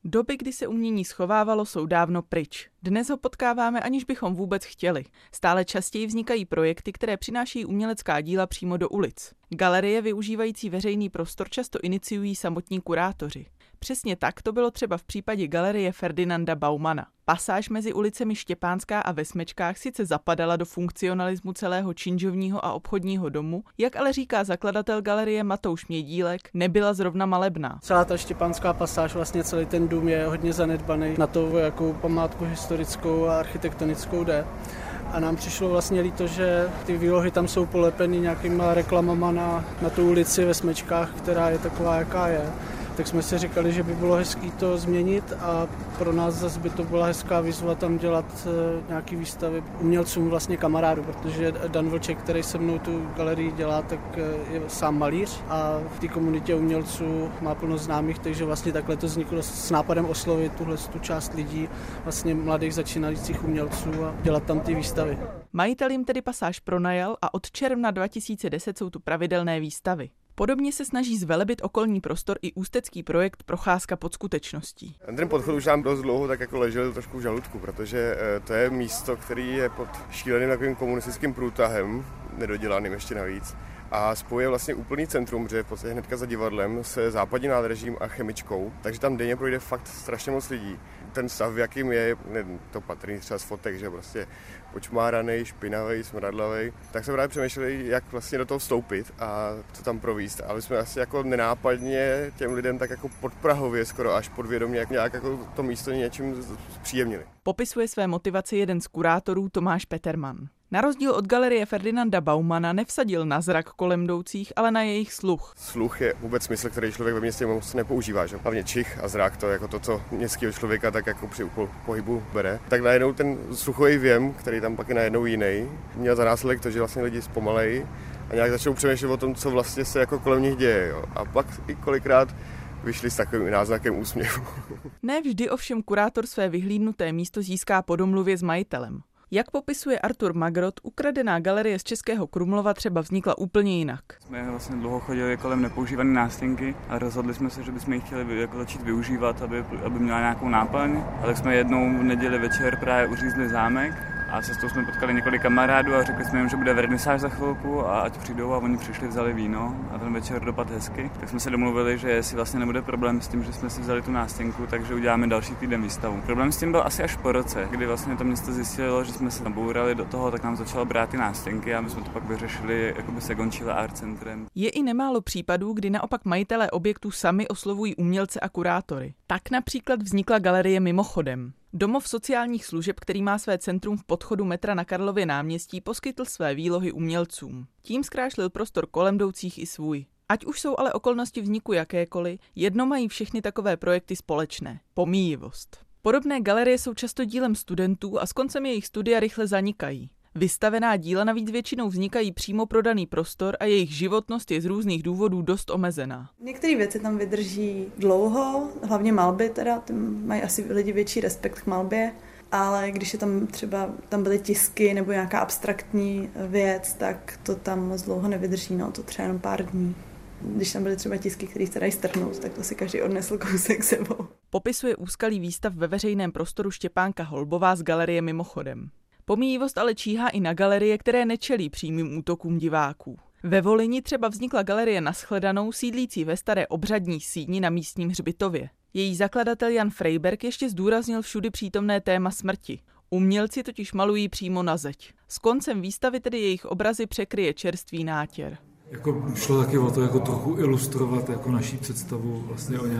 Doby, kdy se umění schovávalo, jsou dávno pryč. Dnes ho potkáváme, aniž bychom vůbec chtěli. Stále častěji vznikají projekty, které přinášejí umělecká díla přímo do ulic. Galerie využívající veřejný prostor často iniciují samotní kurátoři. Přesně tak to bylo třeba v případě galerie Ferdinanda Baumana. Pasáž mezi ulicemi Štěpánská a ve Smečkách sice zapadala do funkcionalismu celého činžovního a obchodního domu, jak ale říká zakladatel galerie Matouš Mědílek, nebyla zrovna malebná. Celá ta Štěpánská pasáž, vlastně celý ten dům je hodně zanedbaný na to, jakou památku historickou a architektonickou jde. A nám přišlo vlastně líto, že ty výlohy tam jsou polepeny nějakýma reklamama na tu ulici ve Smečkách, která je taková, jaká je. Tak jsme si říkali, že by bylo hezký to změnit a pro nás zase by to byla hezká výzva tam dělat nějaký výstavy umělcům vlastně kamarádů, protože Dan Vlček, který se mnou tu galerii dělá, tak je sám malíř a v té komunitě umělců má plno známých, takže vlastně takhle to vzniklo s nápadem oslovit tu část lidí, vlastně mladých začínajících umělců a dělat tam ty výstavy. Majitel jim tedy pasáž pronajal a od června 2010 jsou tu pravidelné výstavy. Podobně se snaží zvelebit okolní prostor i ústecký projekt Procházka pod skutečností. Ten podchod už nám dost dlouho tak jako ležel trošku v žaludku, protože to je místo, který je pod šíleným takovým komunistickým průtahem, nedodělaným ještě navíc. A spojuje vlastně úplný centrum, že je v podstatě hnedka za divadlem se západním nádražím a chemičkou, takže tam denně projde fakt strašně moc lidí. Ten stav, v jakým je, to patrný třeba z fotek, že prostě počmáranej, špinavej, smradlavej, tak jsme právě přemýšleli, jak vlastně do toho vstoupit a to tam províst. Ale jsme asi jako nenápadně těm lidem tak jako podprahově, skoro až podvědomě, nějak jako to místo něčím zpříjemnili. Popisuje své motivaci jeden z kurátorů Tomáš Peterman. Na rozdíl od galerie Ferdinanda Baumana nevsadil na zrak kolem jdoucích, ale na jejich sluch. Sluch je vůbec smysl, který člověk ve městě moc nepoužívá. Že? Hlavně čich a zrak, to je jako to, co městského člověka tak jako při pohybu bere. Tak najednou ten sluchový věm, který tam pak je najednou jiný, měl za následek to, že vlastně lidi zpomalejí a nějak začnou přemýšlet o tom, co vlastně se jako kolem nich děje. Jo? A pak i kolikrát vyšli s takovým náznakem úsměvu. Ne vždy ovšem kurátor své vyhlídnuté místo získá po domluvě s majitelem. Jak popisuje Artur Magrot, ukradená galerie z Českého Krumlova třeba vznikla úplně jinak. Jsme vlastně dlouho chodili kolem nepoužívané nástěnky a rozhodli jsme se, že bychom ji chtěli jako začít využívat, aby měla nějakou náplň. A tak jsme jednou v neděli večer právě uřízli zámek a cestou jsme potkali několik kamarádů a řekli jsme jim, že bude vernisáž za chvilku a ať přijdou, a oni přišli, vzali víno a ten večer dopadl hezky. Tak jsme se domluvili, že jestli vlastně nebude problém s tím, že jsme si vzali tu nástěnku, takže uděláme další týden výstavu. Problém s tím byl asi až po roce, kdy vlastně to město zjistilo, že jsme se nabourali do toho, tak nám začalo brát ty nástěnky a my jsme to pak vyřešili jakoby Segončila Art Centrem. Je i nemálo případů, kdy naopak majitelé objektů sami oslovují umělce a kurátory. Tak například vznikla galerie Mimochodem. Domov sociálních služeb, který má své centrum v podchodu metra na Karlově náměstí, poskytl své výlohy umělcům. Tím zkrášlil prostor kolem jdoucích i svůj. Ať už jsou ale okolnosti vzniku jakékoliv, jedno mají všechny takové projekty společné – pomíjivost. Podobné galerie jsou často dílem studentů a s koncem jejich studia rychle zanikají. Vystavená díla navíc většinou vznikají přímo pro daný prostor a jejich životnost je z různých důvodů dost omezená. Některé věci tam vydrží dlouho, hlavně malby teda, mají asi lidi větší respekt k malbě, ale když je tam třeba tam byly tisky nebo nějaká abstraktní věc, tak to tam moc dlouho nevydrží, no to třeba jenom pár dní. Když tam byly třeba tisky, které se dají strhnout, tak to si každý odnesl kousek sebou. Popisuje úskalý výstav ve veřejném prostoru Štěpánka Holbová z galerie Mimochodem. Pomíjivost ale číhá i na galerie, které nečelí přímým útokům diváků. Ve Volyni třeba vznikla galerie Nashledanou, sídlící ve staré obřadní síni na místním hřbitově. Její zakladatel Jan Frejberg ještě zdůraznil všudy přítomné téma smrti. Umělci totiž malují přímo na zeď. S koncem výstavy tedy jejich obrazy překryje čerstvý nátěr. Jako šlo taky o to jako trochu ilustrovat jako naší představu vlastně o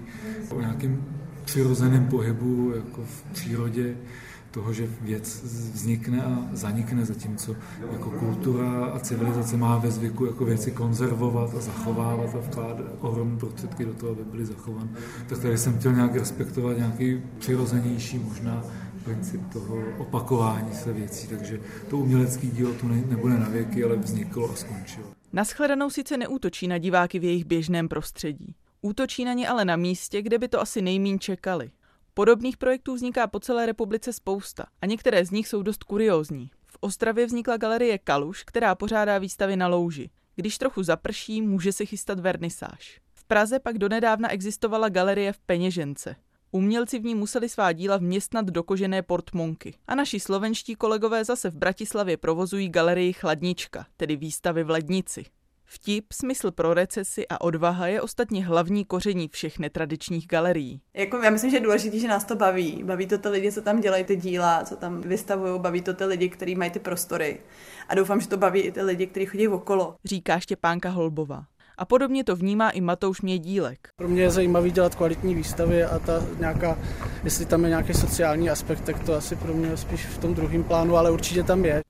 nějakým přirozeném pohybu jako v přírodě, toho, že věc vznikne a zanikne, zatímco jako kultura a civilizace má ve zvyku jako věci konzervovat a zachovávat a vkládat ohromné prostředky do toho, aby byly zachovány. Tak tady jsem chtěl nějak respektovat nějaký přirozenější možná princip toho opakování se věcí, takže to umělecké dílo tu nebude na věky, ale vzniklo a skončilo. Nashledanou sice neútočí na diváky v jejich běžném prostředí. Útočí na ně ale na místě, kde by to asi nejmíň čekali. Podobných projektů vzniká po celé republice spousta a některé z nich jsou dost kuriózní. V Ostravě vznikla galerie Kaluš, která pořádá výstavy na louži. Když trochu zaprší, může se chystat vernisáž. V Praze pak donedávna existovala galerie v Peněžence. Umělci v ní museli svá díla vměstnat do kožené portmonky. A naši slovenští kolegové zase v Bratislavě provozují galerii Chladnička, tedy výstavy v lednici. Vtip, smysl pro recesi a odvaha je ostatně hlavní koření všech netradičních galerií. Já myslím, že je důležité, že nás to baví. Baví to ty lidi, co tam dělají ty díla, co tam vystavují, baví to ty lidi, kteří mají ty prostory. A doufám, že to baví i ty lidi, kteří chodí okolo. Říká Štěpánka Holbová. A podobně to vnímá i Matouš Mědílek. Pro mě je zajímavý dělat kvalitní výstavy a ta nějaká, jestli tam je nějaký sociální aspekt, tak to asi pro mě spíš v tom druhém plánu, ale určitě tam je.